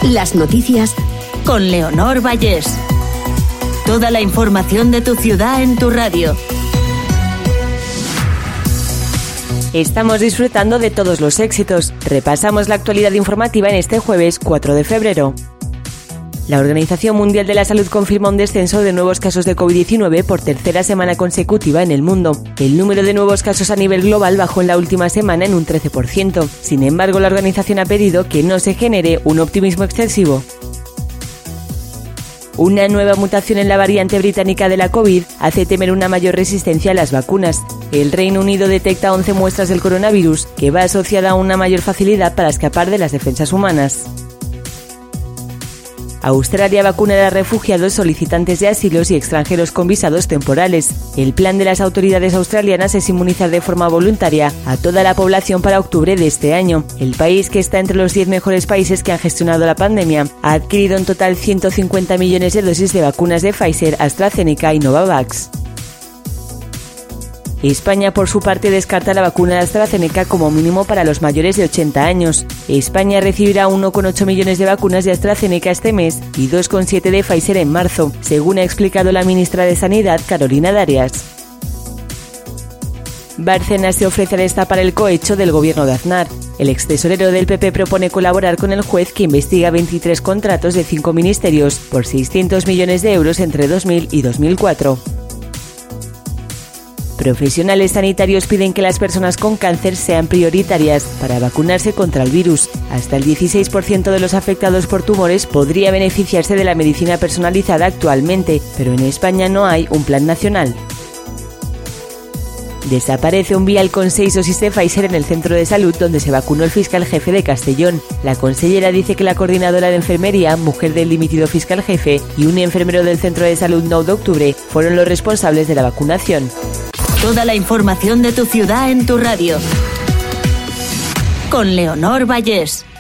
Las noticias con Leonor Vallés. Toda la información de tu ciudad en tu radio. Estamos disfrutando de todos los éxitos. Repasamos la actualidad informativa en este jueves 4 de febrero. La Organización Mundial de la Salud confirma un descenso de nuevos casos de COVID-19 por tercera semana consecutiva en el mundo. El número de nuevos casos a nivel global bajó en la última semana en un 13%. Sin embargo, la organización ha pedido que no se genere un optimismo excesivo. Una nueva mutación en la variante británica de la COVID hace temer una mayor resistencia a las vacunas. El Reino Unido detecta 11 muestras del coronavirus que va asociada a una mayor facilidad para escapar de las defensas humanas. Australia vacunará a refugiados, solicitantes de asilos y extranjeros con visados temporales. El plan de las autoridades australianas es inmunizar de forma voluntaria a toda la población para octubre de este año. El país, que está entre los 10 mejores países que han gestionado la pandemia, ha adquirido en total 150 millones de dosis de vacunas de Pfizer, AstraZeneca y Novavax. España, por su parte, descarta la vacuna de AstraZeneca como mínimo para los mayores de 80 años. España recibirá 1,8 millones de vacunas de AstraZeneca este mes y 2,7 de Pfizer en marzo, según ha explicado la ministra de Sanidad, Carolina Darias. Bárcenas se ofrece a destapar el cohecho del gobierno de Aznar. El extesorero del PP propone colaborar con el juez que investiga 23 contratos de 5 ministerios por 600 millones de euros entre 2000 y 2004. Profesionales sanitarios piden que las personas con cáncer sean prioritarias para vacunarse contra el virus. Hasta el 16% de los afectados por tumores podría beneficiarse de la medicina personalizada actualmente, pero en España no hay un plan nacional. Desaparece un vial con 6 dosis de Pfizer en el centro de salud donde se vacunó el fiscal jefe de Castellón. La consellera dice que la coordinadora de enfermería, mujer del dimitido fiscal jefe, y un enfermero del centro de salud 9 de octubre fueron los responsables de la vacunación. Toda la información de tu ciudad en tu radio. Con Leonor Vallés.